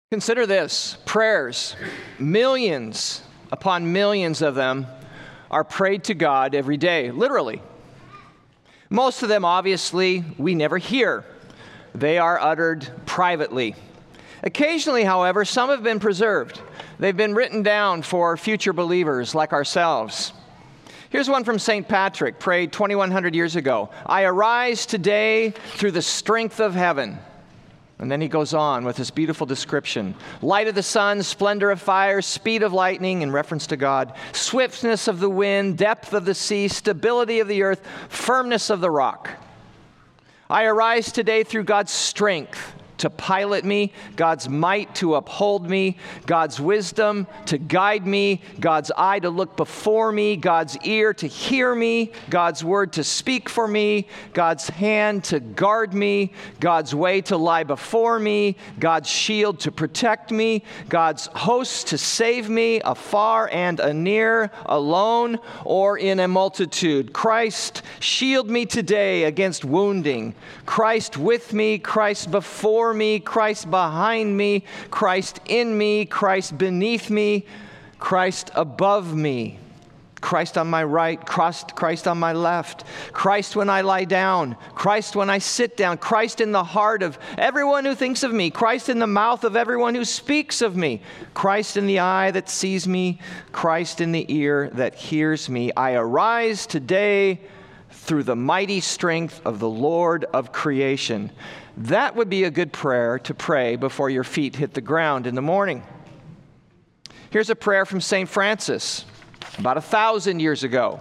Consider this, prayers, millions upon millions of them are prayed to God every day, literally. Most of them, obviously, we never hear. They are uttered privately. Occasionally, however, some have been preserved. They've been written down for future believers like ourselves. Here's one from St. Patrick, prayed 2,100 years ago. I arise today through the strength of heaven. And then he goes on with this beautiful description. Light of the sun, splendor of fire, speed of lightning, in reference to God, swiftness of the wind, depth of the sea, stability of the earth, firmness of the rock. I arise today through God's strength to pilot me, God's might to uphold me, God's wisdom to guide me, God's eye to look before me, God's ear to hear me, God's word to speak for me, God's hand to guard me, God's way to lie before me, God's shield to protect me, God's host to save me, afar and anear, alone or in a multitude. Christ, shield me today against wounding. Christ with me, Christ before me, Christ behind me, Christ in me, Christ beneath me, Christ above me, Christ on my right, Christ on my left, Christ when I lie down, Christ when I sit down, Christ in the heart of everyone who thinks of me, Christ in the mouth of everyone who speaks of me, Christ in the eye that sees me, Christ in the ear that hears me. I arise today through the mighty strength of the Lord of creation. That would be a good prayer to pray before your feet hit the ground in the morning. Here's a prayer from St. Francis, about 1,000 years ago.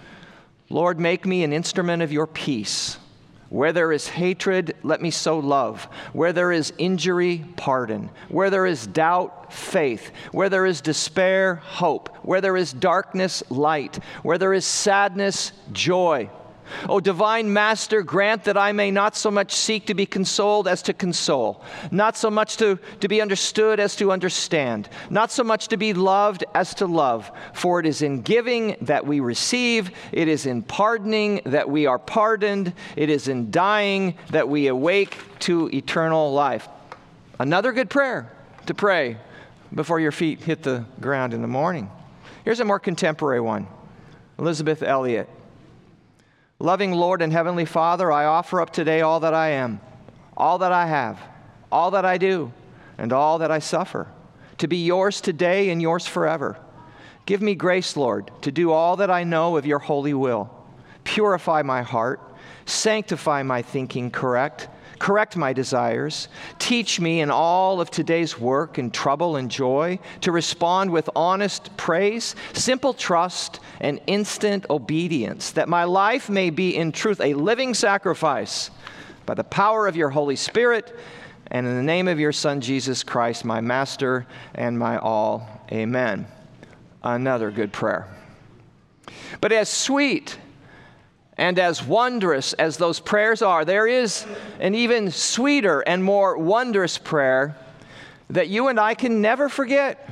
Lord, make me an instrument of your peace. Where there is hatred, let me sow love. Where there is injury, pardon. Where there is doubt, faith. Where there is despair, hope. Where there is darkness, light. Where there is sadness, joy. O divine Master, grant that I may not so much seek to be consoled as to console, not so much to be understood as to understand, not so much to be loved as to love. For it is in giving that we receive, it is in pardoning that we are pardoned, it is in dying that we awake to eternal life. Another good prayer to pray before your feet hit the ground in the morning. Here's a more contemporary one. Elizabeth Elliot. Loving Lord and Heavenly Father, I offer up today all that I am, all that I have, all that I do, and all that I suffer, to be yours today and yours forever. Give me grace, Lord, to do all that I know of your holy will. Purify my heart, sanctify my thinking correct my desires. Teach me in all of today's work and trouble and joy to respond with honest praise, simple trust, and instant obedience, that my life may be in truth a living sacrifice by the power of your Holy Spirit and in the name of your Son, Jesus Christ, my Master and my all. Amen. Another good prayer. But as sweet and as wondrous as those prayers are, there is an even sweeter and more wondrous prayer that you and I can never forget.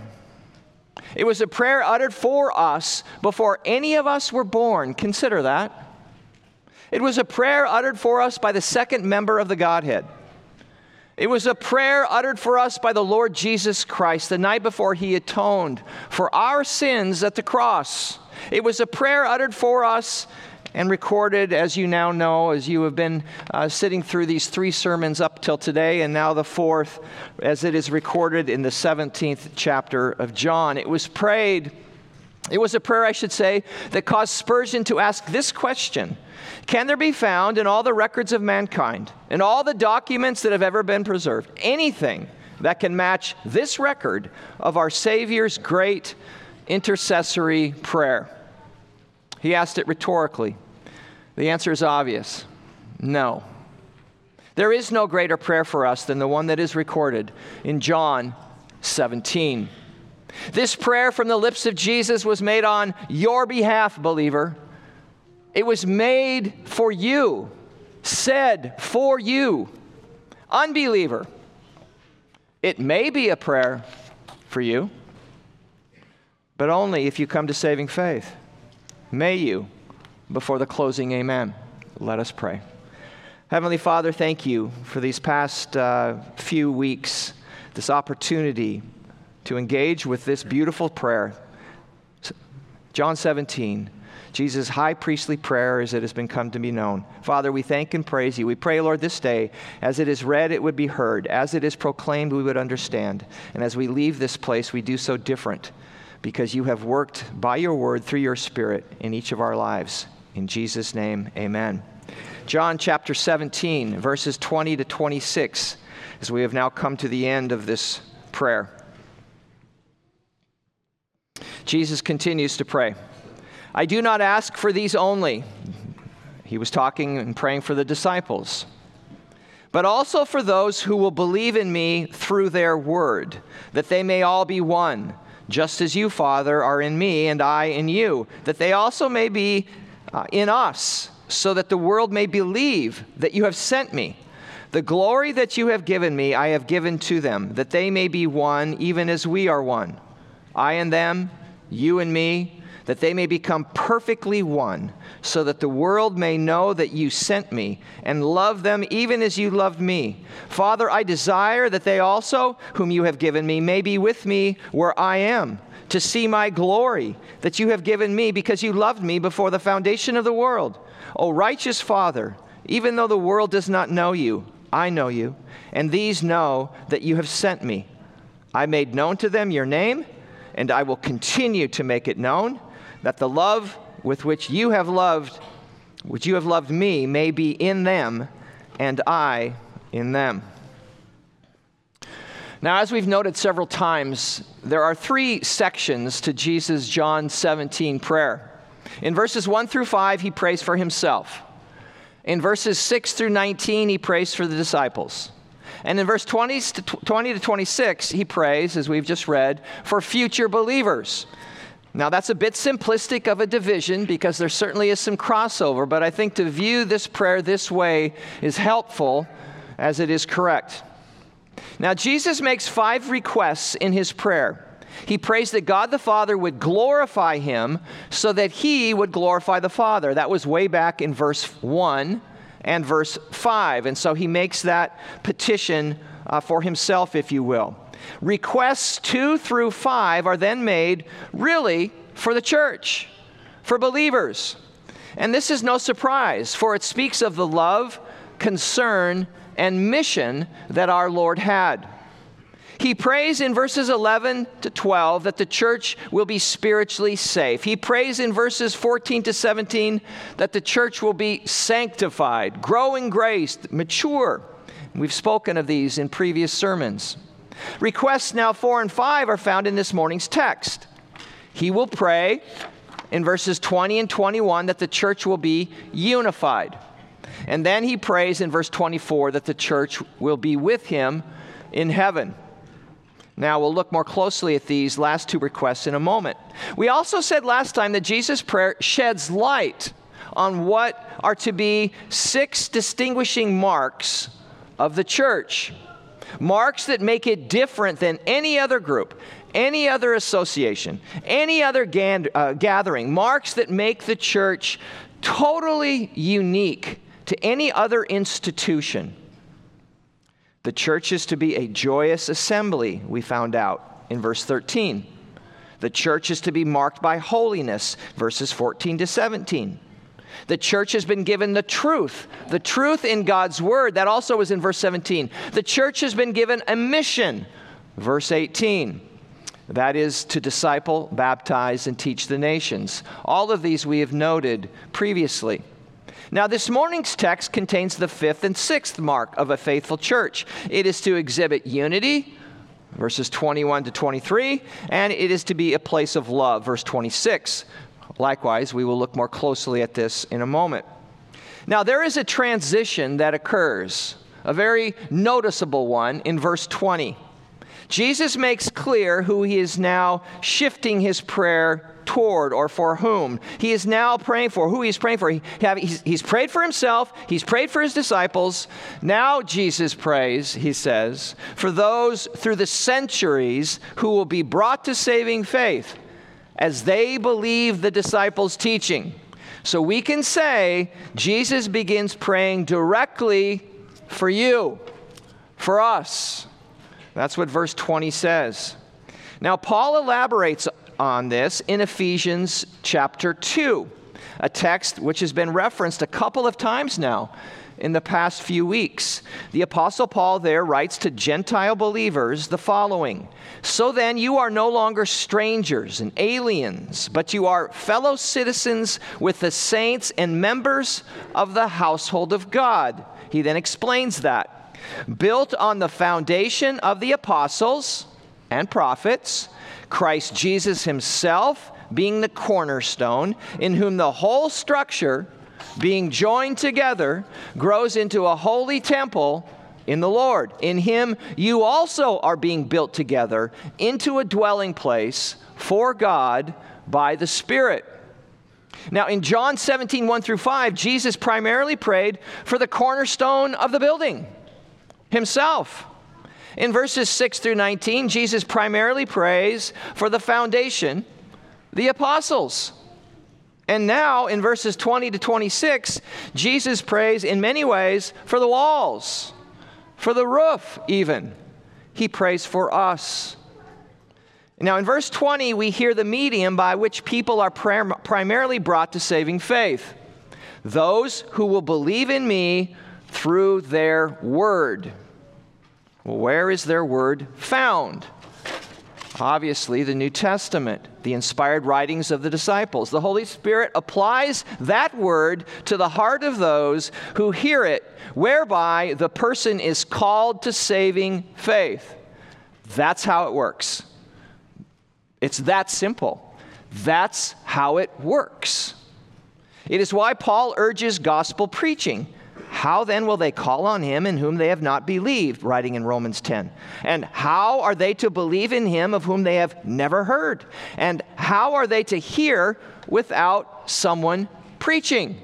It was a prayer uttered for us before any of us were born. Consider that. It was a prayer uttered for us by the second member of the Godhead. It was a prayer uttered for us by the Lord Jesus Christ the night before he atoned for our sins at the cross. It was a prayer uttered for us and recorded, as you now know, as you have been sitting through these 3 sermons up till today, and now the 4th, as it is recorded in the 17th chapter of John. It was a prayer, I should say, that caused Spurgeon to ask this question: can there be found in all the records of mankind, in all the documents that have ever been preserved, anything that can match this record of our Savior's great intercessory prayer? He asked it rhetorically. The answer is obvious. No. There is no greater prayer for us than the one that is recorded in John 17. This prayer from the lips of Jesus was made on your behalf, believer. It was made for you, said for you, unbeliever. It may be a prayer for you, but only if you come to saving faith. May you, before the closing amen. Let us pray. Heavenly Father, thank you for these past few weeks this opportunity to engage with this beautiful prayer. John 17, Jesus' high priestly prayer as it has been come to be known. Father, we thank and praise you. We pray, Lord, this day, as it is read, it would be heard. As it is proclaimed, we would understand. And as we leave this place, we do so different because you have worked by your word through your Spirit in each of our lives. In Jesus' name, amen. John chapter 17, verses 20 to 26, as we have now come to the end of this prayer. Jesus continues to pray. I do not ask for these only. He was talking and praying for the disciples. But also for those who will believe in me through their word, that they may all be one, just as you, Father, are in me and I in you, that they also may be in us, so that the world may believe that you have sent me. The glory that you have given me, I have given to them, that they may be one, even as we are one. I and them, you and me, that they may become perfectly one, so that the world may know that you sent me and love them even as you loved me. Father, I desire that they also, whom you have given me, may be with me where I am, to see my glory that you have given me because you loved me before the foundation of the world. O righteous Father, even though the world does not know you, I know you, and these know that you have sent me. I made known to them your name, and I will continue to make it known, that the love with which you have loved me, may be in them, and I in them. Now, as we've noted several times, there are three sections to Jesus' John 17 prayer. In verses 1 through 5, he prays for himself. In verses 6 through 19, he prays for the disciples. And in verse 20 to 26, he prays, as we've just read, for future believers. Now, that's a bit simplistic of a division because there certainly is some crossover, but I think to view this prayer this way is helpful as it is correct. Now, Jesus makes 5 requests in his prayer. He prays that God the Father would glorify him so that he would glorify the Father. That was way back in verse 1 and verse 5. And so he makes that petition for himself, if you will. Requests 2 through 5 are then made really for the church, for believers. And this is no surprise, for it speaks of the love, concern, and mission that our Lord had. He prays in verses 11 to 12 that the church will be spiritually safe. He prays in verses 14 to 17 that the church will be sanctified, grow in grace, mature. We've spoken of these in previous sermons. Requests now 4 and 5 are found in this morning's text. He will pray in verses 20 and 21 that the church will be unified. And then he prays in verse 24 that the church will be with him in heaven. Now, we'll look more closely at these last 2 requests in a moment. We also said last time that Jesus' prayer sheds light on what are to be 6 distinguishing marks of the church. Marks that make it different than any other group, any other association, any other gathering. Marks that make the church totally unique to any other institution. The church is to be a joyous assembly, we found out in verse 13. The church is to be marked by holiness, verses 14 to 17. The church has been given the truth in God's word. That also is in verse 17. The church has been given a mission, verse 18. That is to disciple, baptize, and teach the nations. All of these we have noted previously. Now, this morning's text contains the 5th and 6th mark of a faithful church. It is to exhibit unity, verses 21 to 23, and it is to be a place of love, verse 26. Likewise, we will look more closely at this in a moment. Now, there is a transition that occurs, a very noticeable one, in verse 20. Jesus makes clear who he is now shifting his prayer toward or for whom. He is now praying for who he's praying for. He's prayed for himself. He's prayed for his disciples. Now Jesus prays, he says, for those through the centuries who will be brought to saving faith as they believe the disciples' teaching. So we can say Jesus begins praying directly for you, for us, That's what verse 20 says. Now, Paul elaborates on this in Ephesians chapter 2, a text which has been referenced a couple of times now in the past few weeks. The Apostle Paul there writes to Gentile believers the following: "So then you are no longer strangers and aliens, but you are fellow citizens with the saints and members of the household of God." He then explains that. "Built on the foundation of the apostles and prophets, Christ Jesus himself being the cornerstone, in whom the whole structure, being joined together, grows into a holy temple in the Lord. In him you also are being built together into a dwelling place for God by the Spirit." Now, in John 17, 1 through 5, Jesus primarily prayed for the cornerstone of the building, himself. In verses 6 through 19, Jesus primarily prays for the foundation, the apostles. And now, in verses 20 to 26, Jesus prays in many ways for the walls, for the roof even. He prays for us. Now, in verse 20, we hear the medium by which people are primarily brought to saving faith: "Those who will believe in me through their word." Well, where is their word found? Obviously, the New Testament, the inspired writings of the disciples. The Holy Spirit applies that word to the heart of those who hear it, whereby the person is called to saving faith. That's how it works. It's that simple. That's how it works. It is why Paul urges gospel preaching. "How then will they call on him in whom they have not believed?" writing in Romans 10. "And how are they to believe in him of whom they have never heard? And how are they to hear without someone preaching?"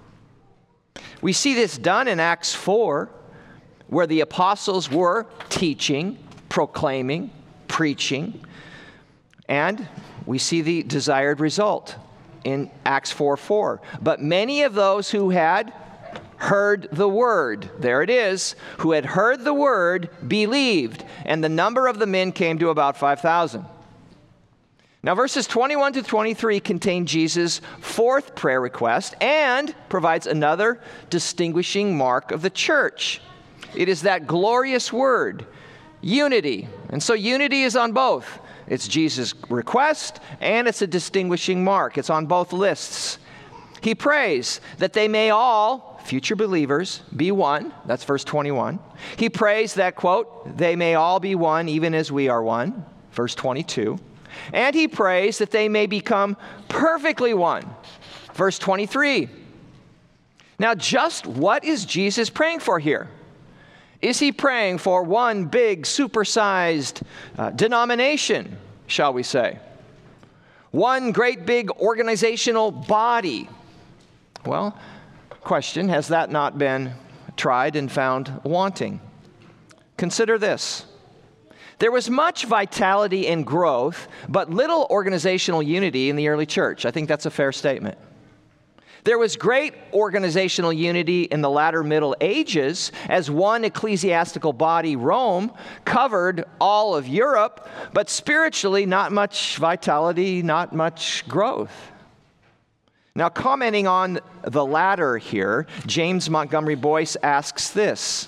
We see this done in Acts 4, where the apostles were teaching, proclaiming, preaching, and we see the desired result in Acts 4:4. "But many of those who had heard the word," there it is, "who had heard the word believed, and the number of the men came to about 5,000. Now, verses 21 to 23 contain Jesus' fourth prayer request and provides another distinguishing mark of the church. It is that glorious word, unity. And so unity is on both. It's Jesus' request, and it's a distinguishing mark. It's on both lists. He prays that they may all, future believers, be one. That's verse 21. He prays that, quote, "they may all be one even as we are one," verse 22. And he prays that they may become perfectly one, verse 23. Now, just what is Jesus praying for here? Is he praying for one big, supersized denomination, shall we say? One great big organizational body? Well, question, has that not been tried and found wanting? Consider this. There was much vitality and growth, but little organizational unity in the early church. I think that's a fair statement. There was great organizational unity in the latter Middle Ages as one ecclesiastical body, Rome, covered all of Europe, but spiritually not much vitality, not much growth. Now, commenting on the latter here, James Montgomery Boyce asks this: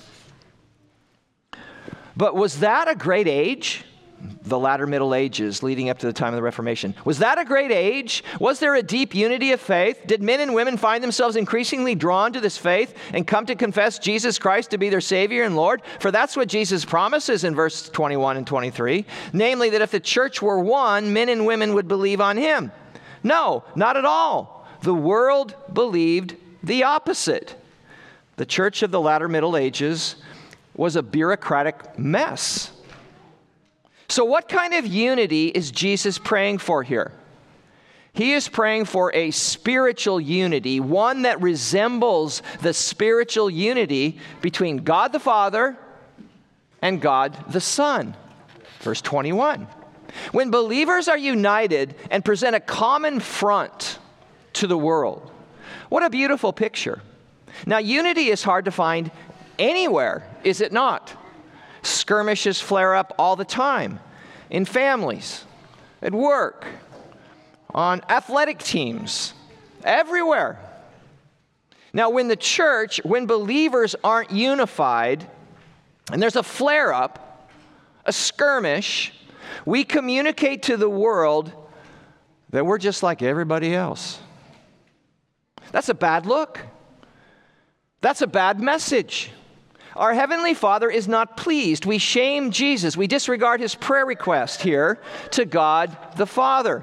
"But was that a great age?" The latter Middle Ages leading up to the time of the Reformation. "Was that a great age? Was there a deep unity of faith? Did men and women find themselves increasingly drawn to this faith and come to confess Jesus Christ to be their Savior and Lord? For that's what Jesus promises in verse 21 and 23, namely that if the church were one, men and women would believe on him. No, not at all. The world believed the opposite. The church of the latter Middle Ages was a bureaucratic mess." So what kind of unity is Jesus praying for here? He is praying for a spiritual unity, one that resembles the spiritual unity between God the Father and God the Son. Verse 21. When believers are united and present a common front to the world. What a beautiful picture. Now, unity is hard to find anywhere, is it not? Skirmishes flare up all the time in families, at work, on athletic teams, everywhere. Now, when believers aren't unified, and there's a flare-up, a skirmish, we communicate to the world that we're just like everybody else. That's a bad look. That's a bad message. Our Heavenly Father is not pleased. We shame Jesus. We disregard his prayer request here to God the Father.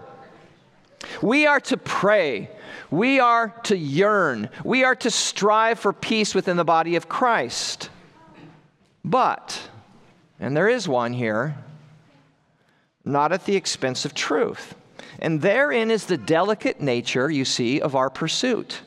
We are to pray. We are to yearn. We are to strive for peace within the body of Christ. But, and there is one here, not at the expense of truth. And therein is the delicate nature, you see, of our pursuit.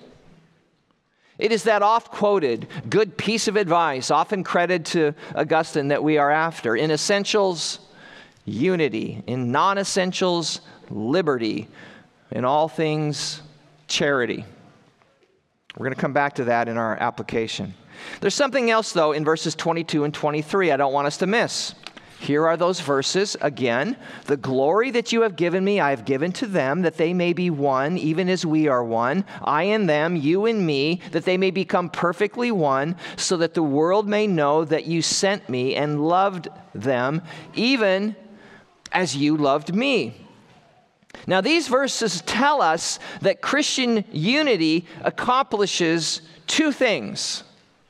It is that oft-quoted, good piece of advice, often credited to Augustine, that we are after. In essentials, unity. In non-essentials, liberty. In all things, charity. We're going to come back to that in our application. There's something else, though, in verses 22 and 23 I don't want us to miss. Here are those verses again. The glory that you have given me, I have given to them, that they may be one, even as we are one. I and them, you and me, that they may become perfectly one, so that the world may know that you sent me and loved them, even as you loved me. Now, these verses tell us that Christian unity accomplishes two things.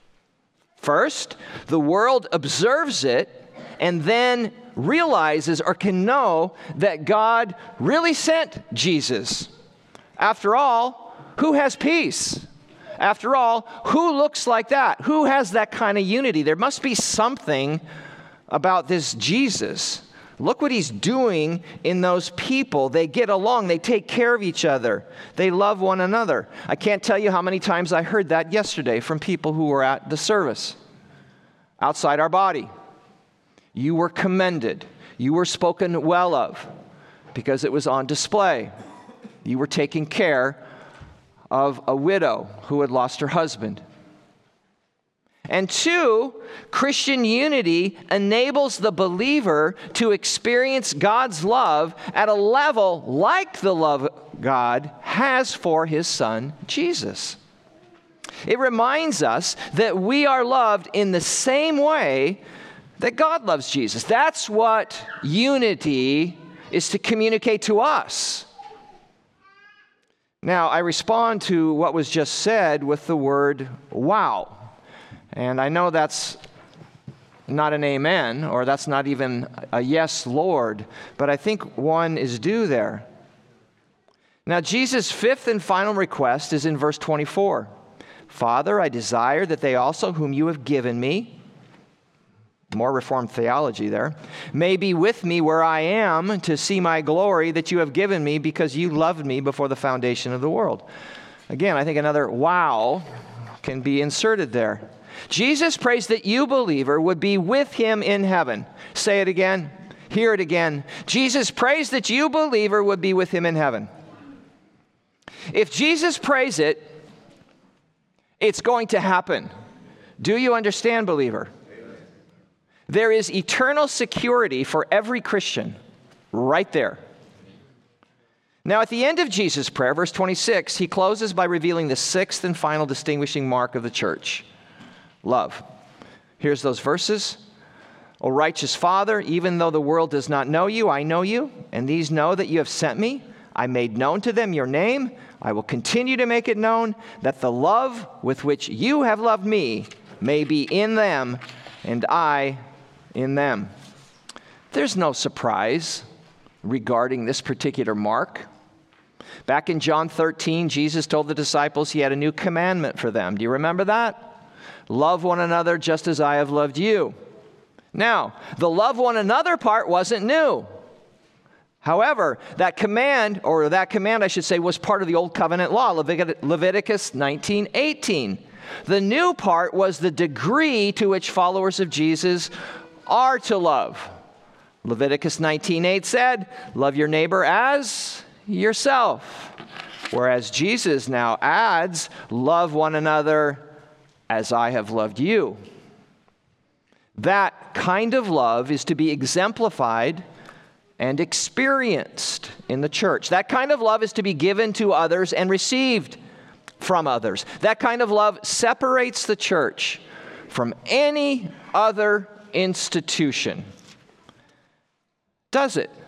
First, the world observes it and then realizes or can know that God really sent Jesus. After all, who has peace? After all, who looks like that? Who has that kind of unity? There must be something about this Jesus. Look what he's doing in those people. They get along. They take care of each other. They love one another. I can't tell you how many times I heard that yesterday from people who were at the service outside our body. You were commended. You were spoken well of because it was on display. You were taking care of a widow who had lost her husband. And two, Christian unity enables the believer to experience God's love at a level like the love God has for his Son, Jesus. It reminds us that we are loved in the same way that God loves Jesus. That's what unity is to communicate to us. Now, I respond to what was just said with the word, wow. And I know that's not an amen, or that's not even a yes, Lord, but I think one is due there. Now, Jesus' fifth and final request is in verse 24. Father, I desire that they also whom you have given me, more Reformed theology there, may be with me where I am to see my glory that you have given me because you loved me before the foundation of the world. Again, I think another wow can be inserted there. Jesus prays that you, believer, would be with him in heaven. Say it again. Hear it again. Jesus prays that you, believer, would be with him in heaven. If Jesus prays it, it's going to happen. Do you understand, believer? There is eternal security for every Christian right there. Now, at the end of Jesus' prayer, verse 26, he closes by revealing the sixth and final distinguishing mark of the church, love. Here's those verses. O righteous Father, even though the world does not know you, I know you, and these know that you have sent me. I made known to them your name. I will continue to make it known, that the love with which you have loved me may be in them, and I in them. There's no surprise regarding this particular mark. Back in John 13, Jesus told the disciples he had a new commandment for them. Do you remember that? Love one another just as I have loved you. Now, the love one another part wasn't new. However, that command I should say, was part of the Old Covenant law, Leviticus 19:18. The new part was the degree to which followers of Jesus are to love. Leviticus 19:8 said, love your neighbor as yourself. Whereas Jesus now adds, love one another as I have loved you. That kind of love is to be exemplified and experienced in the church. That kind of love is to be given to others and received from others. That kind of love separates the church from any other institution. Does it?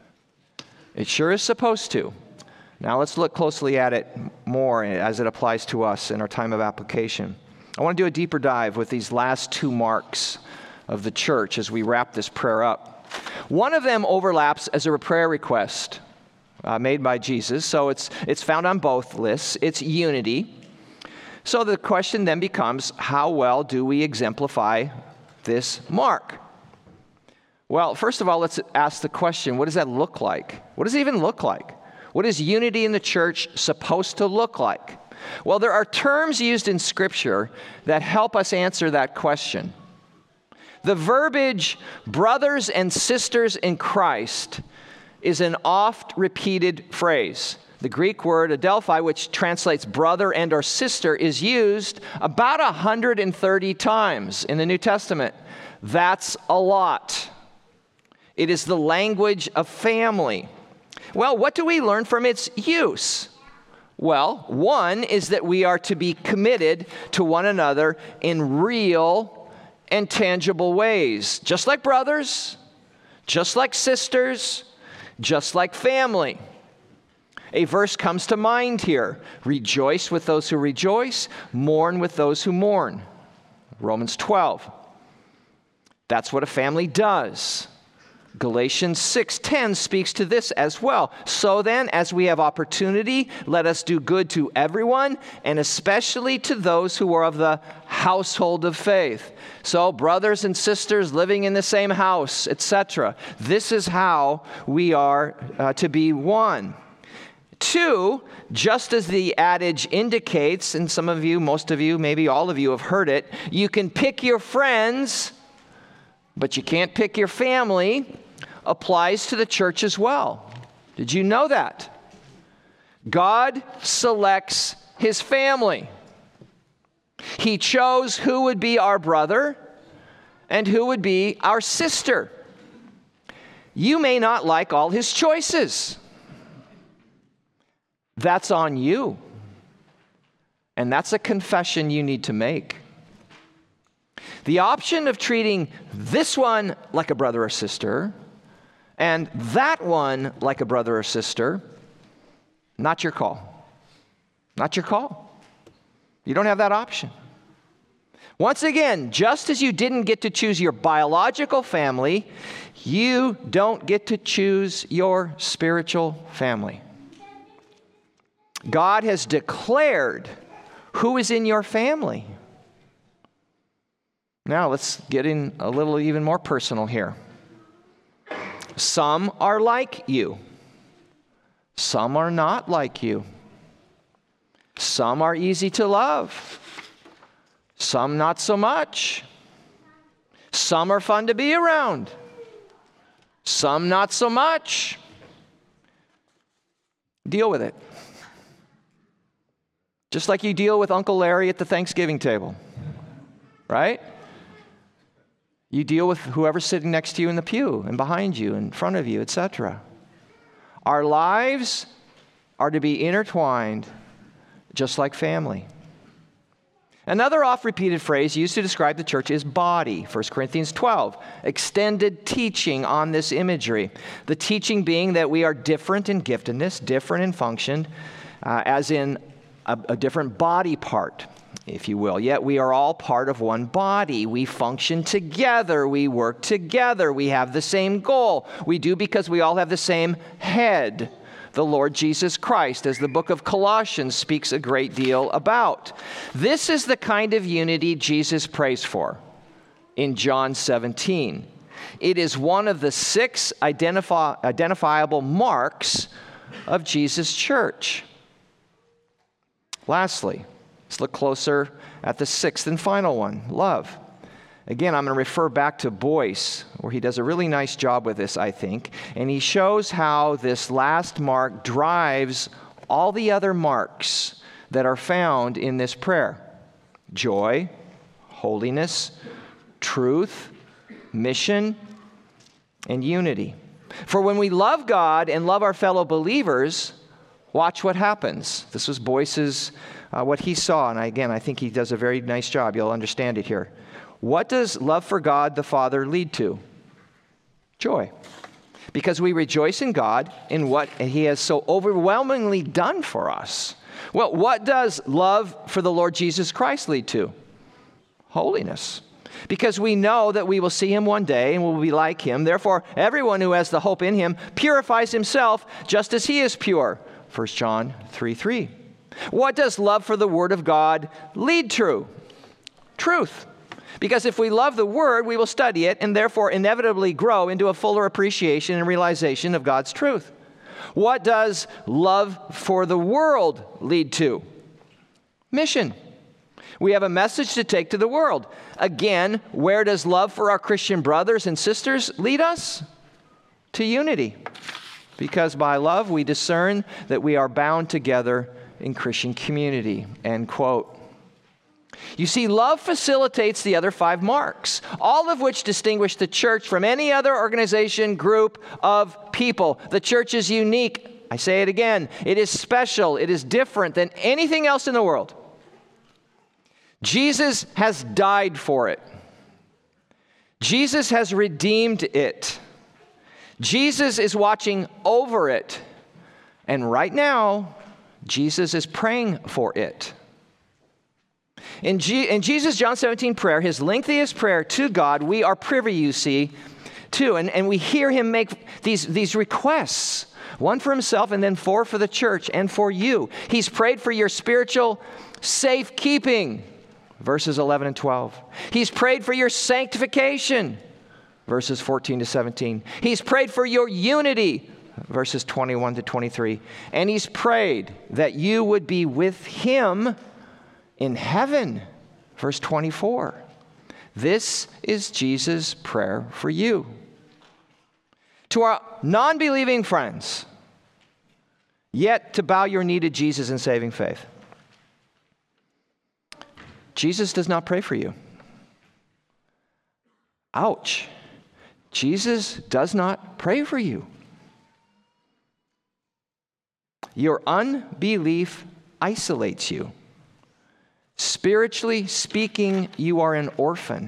It sure is supposed to. Now let's look closely at it more as it applies to us in our time of application. I want to do a deeper dive with these last two marks of the church as we wrap this prayer up. One of them overlaps as a prayer request made by Jesus, so it's found on both lists. It's unity. So the question then becomes, how well do we exemplify this mark? Well, first of all, let's ask the question, what does that look like? What does it even look like? What is unity in the church supposed to look like? Well, there are terms used in Scripture that help us answer that question. The verbiage, brothers and sisters in Christ, is an oft-repeated phrase. The Greek word adelphoi, which translates brother and or sister, is used about 130 times in the New Testament. That's a lot. It is the language of family. Well, what do we learn from its use? Well, one is that we are to be committed to one another in real and tangible ways, just like brothers, just like sisters, just like family. A verse comes to mind here. Rejoice with those who rejoice, mourn with those who mourn. Romans 12. That's what a family does. Galatians 6:10 speaks to this as well. So then, as we have opportunity, let us do good to everyone, and especially to those who are of the household of faith. So, brothers and sisters living in the same house, etc. This is how we are to be one. Two, just as the adage indicates, and some of you, most of you, maybe all of you have heard it, you can pick your friends, but you can't pick your family, applies to the church as well. Did you know that? God selects his family. He chose who would be our brother and who would be our sister. You may not like all his choices. That's on you. And that's a confession you need to make. The option of treating this one like a brother or sister and that one like a brother or sister, not your call. Not your call. You don't have that option. Once again, just as you didn't get to choose your biological family, you don't get to choose your spiritual family. God has declared who is in your family. Now, let's get in a little even more personal here. Some are like you. Some are not like you. Some are easy to love. Some not so much. Some are fun to be around. Some not so much. Deal with it. Just like you deal with Uncle Larry at the Thanksgiving table, right? You deal with whoever's sitting next to you in the pew and behind you, in front of you, etc. Our lives are to be intertwined just like family. Another oft-repeated phrase used to describe the church is body. 1 Corinthians 12, extended teaching on this imagery. The teaching being that we are different in giftedness, different in function, as in a different body part, if you will. Yet we are all part of one body. We function together. We work together. We have the same goal. We do because we all have the same head, the Lord Jesus Christ, as the book of Colossians speaks a great deal about. This is the kind of unity Jesus prays for in John 17. It is one of the 6 identifiable marks of Jesus' church. Lastly, let's look closer at the 6th and final one, love. Again, I'm going to refer back to Boyce, where he does a really nice job with this, I think. And he shows how this last mark drives all the other marks that are found in this prayer. Joy, holiness, truth, mission, and unity. For when we love God and love our fellow believers, watch what happens. This was Boyce's, what he saw, and I think he does a very nice job. You'll understand it here. What does love for God the Father lead to? Joy. Because we rejoice in God in what He has so overwhelmingly done for us. Well, what does love for the Lord Jesus Christ lead to? Holiness. Because we know that we will see Him one day and will be like Him. Therefore, everyone who has the hope in Him purifies himself just as He is pure. 1 John 3:3. What does love for the Word of God lead to? Truth. Because if we love the Word, we will study it and therefore inevitably grow into a fuller appreciation and realization of God's truth. What does love for the world lead to? Mission. We have a message to take to the world. Again, where does love for our Christian brothers and sisters lead us? To unity. Because by love we discern that we are bound together in Christian community. End quote. You see, love facilitates the other 5 marks, all of which distinguish the church from any other organization, group of people. The church is unique. I say it again. It is special. It is different than anything else in the world. Jesus has died for it. Jesus has redeemed it. Jesus is watching over it. And right now, Jesus is praying for it. In Jesus' John 17 prayer, his lengthiest prayer to God, we are privy, you see, to. And we hear him make these requests, one for himself and then 4 for the church and for you. He's prayed for your spiritual safekeeping, verses 11 and 12. He's prayed for your sanctification, verses 14 to 17. He's prayed for your unity, verses 21 to 23. And he's prayed that you would be with him in heaven, verse 24. This is Jesus' prayer for you. To our non-believing friends, yet to bow your knee to Jesus in saving faith. Jesus does not pray for you. Ouch. Jesus does not pray for you. Your unbelief isolates you. Spiritually speaking, you are an orphan.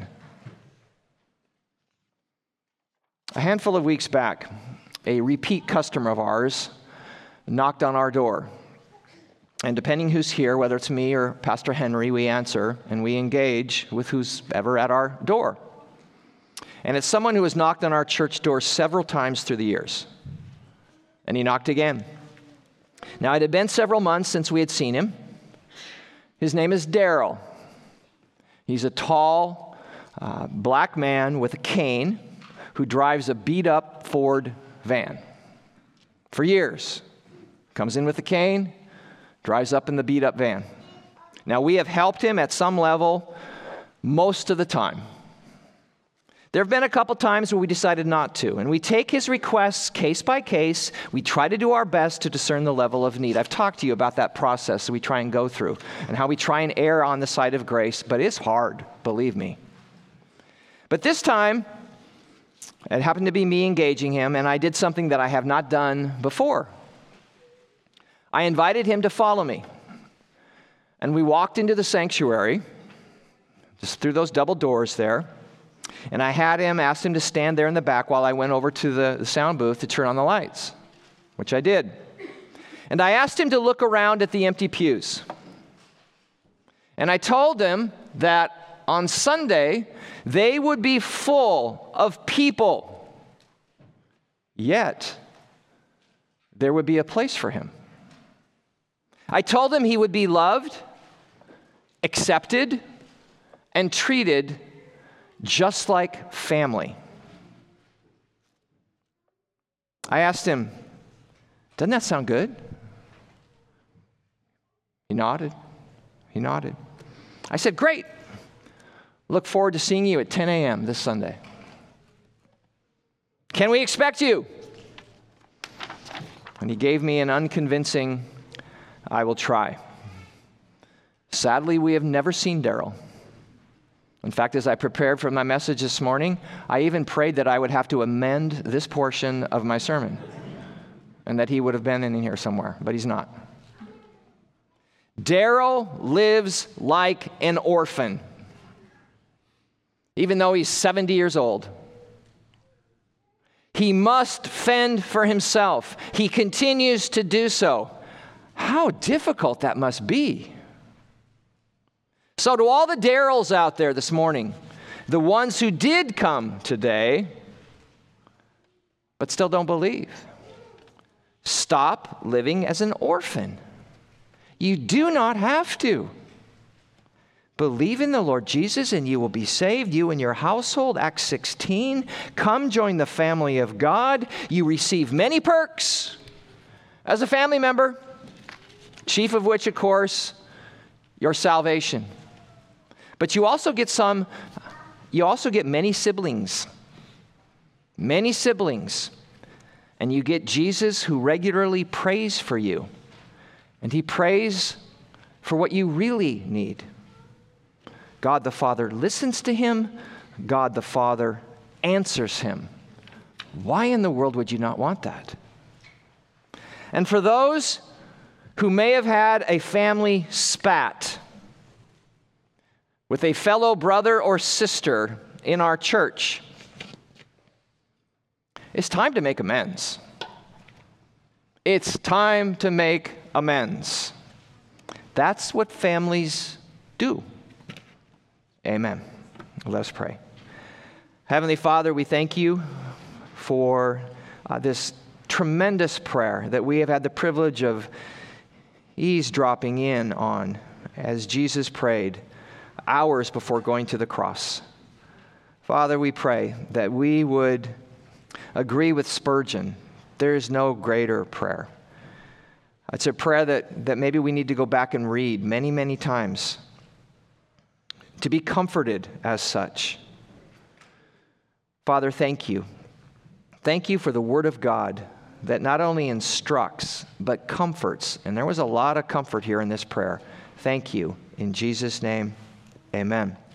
A handful of weeks back, a repeat customer of ours knocked on our door. And depending who's here, whether it's me or Pastor Henry, we answer and we engage with who's ever at our door. And it's someone who has knocked on our church door several times through the years. And he knocked again. Now, it had been several months since we had seen him. His name is Daryl. He's a tall, black man with a cane who drives a beat-up Ford van. For years. Comes in with a cane, drives up in the beat-up van. Now, we have helped him at some level most of the time. There have been a couple times where we decided not to, and we take his requests case by case. We try to do our best to discern the level of need. I've talked to you about that process that we try and go through and how we try and err on the side of grace, but it's hard, believe me. But this time, it happened to be me engaging him, and I did something that I have not done before. I invited him to follow me, and we walked into the sanctuary, just through those double doors there. And I asked him to stand there in the back while I went over to the sound booth to turn on the lights, which I did. And I asked him to look around at the empty pews. And I told him that on Sunday, they would be full of people. Yet, there would be a place for him. I told him he would be loved, accepted, and treated just like family. I asked him, doesn't that sound good? He nodded. I said, great. Look forward to seeing you at 10 a.m. this Sunday. Can we expect you? And he gave me an unconvincing, I will try. Sadly, we have never seen Daryl. In fact, as I prepared for my message this morning, I even prayed that I would have to amend this portion of my sermon and that he would have been in here somewhere, but he's not. Daryl lives like an orphan, even though he's 70 years old. He must fend for himself. He continues to do so. How difficult that must be. So to all the Daryls out there this morning, the ones who did come today, but still don't believe, stop living as an orphan. You do not have to. Believe in the Lord Jesus and you will be saved, you and your household. Acts 16. Come join the family of God. You receive many perks as a family member, chief of which, of course, your salvation. But you also get many siblings. Many siblings. And you get Jesus who regularly prays for you. And he prays for what you really need. God the Father listens to him. God the Father answers him. Why in the world would you not want that? And for those who may have had a family spat with a fellow brother or sister in our church, it's time to make amends. It's time to make amends. That's what families do. Amen. Let us pray. Heavenly Father, we thank you for this tremendous prayer that we have had the privilege of eavesdropping in on as Jesus prayed hours before going to the cross. Father, we pray that we would agree with Spurgeon. There is no greater prayer. It's a prayer that maybe we need to go back and read many, many times to be comforted as such. Father, thank you. Thank you for the Word of God that not only instructs, but comforts. And there was a lot of comfort here in this prayer. Thank you. In Jesus' name, amen.